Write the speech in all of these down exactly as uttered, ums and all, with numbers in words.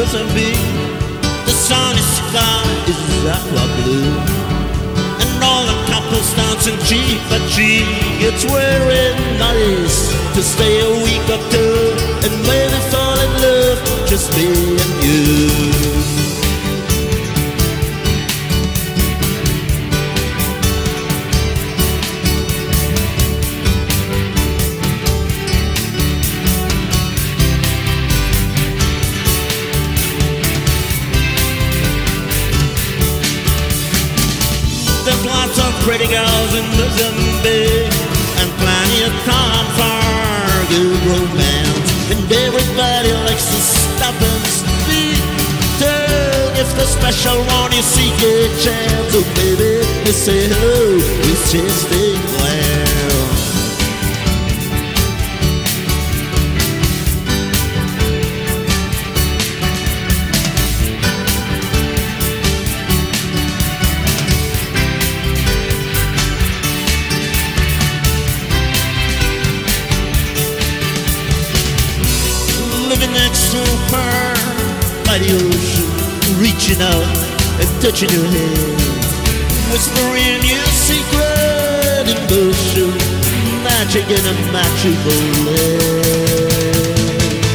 Mozambique. The sunny sky is aqua blue, and all the couples dancing cheek by cheek. It's very nice to stay a week or two and maybe fall in love, just me and you. There's lots of pretty girls in Mozambique and plenty of time for good romance, and everybody likes to stop and speak. Tell if the special one you seek a chance. Oh baby, you say hello, it's just a glance. Living next to her by the ocean, reaching out and touching your hand, whispering your secret emotion, magic in a magical land.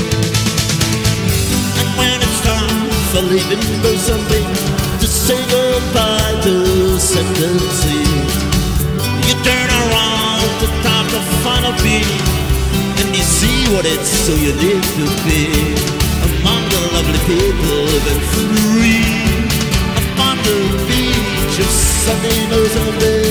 And when it's time for leaving Mozambique to say goodbye to Second Sea, you turn around to top the final beat, and you see what it's so unique to be among the lovely people living free upon the beach of sunny Mozambique.